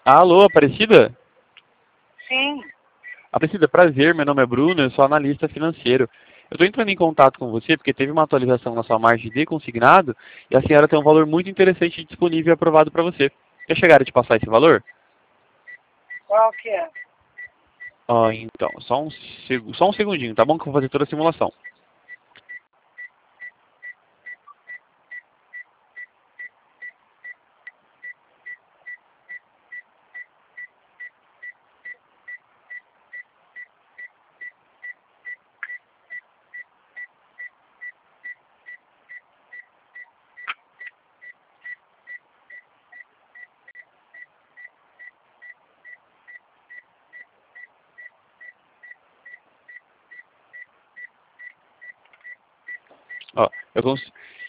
Alô, Aparecida? Sim. Aparecida, prazer, meu nome é Bruno, eu sou analista financeiro. Eu estou entrando em contato com você porque teve uma atualização na sua margem de consignado e a senhora tem um valor muito interessante disponível e aprovado para você. Quer chegar a te passar esse valor? Qual que é? Ó, então, só um segundinho, tá bom? Que eu vou fazer toda a simulação. Ó,